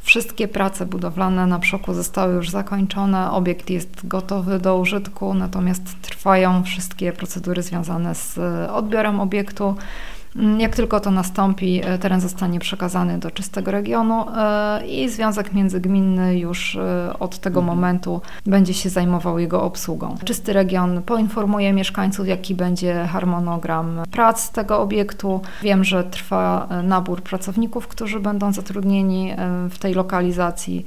Wszystkie prace budowlane na Przoku zostały już zakończone, obiekt jest gotowy do użytku, natomiast trwają wszystkie procedury związane z odbiorem obiektu. Jak tylko to nastąpi, teren zostanie przekazany do czystego regionu i Związek Międzygminny już od tego momentu będzie się zajmował jego obsługą. Czysty region poinformuje mieszkańców, jaki będzie harmonogram prac tego obiektu. Wiem, że trwa nabór pracowników, którzy będą zatrudnieni w tej lokalizacji.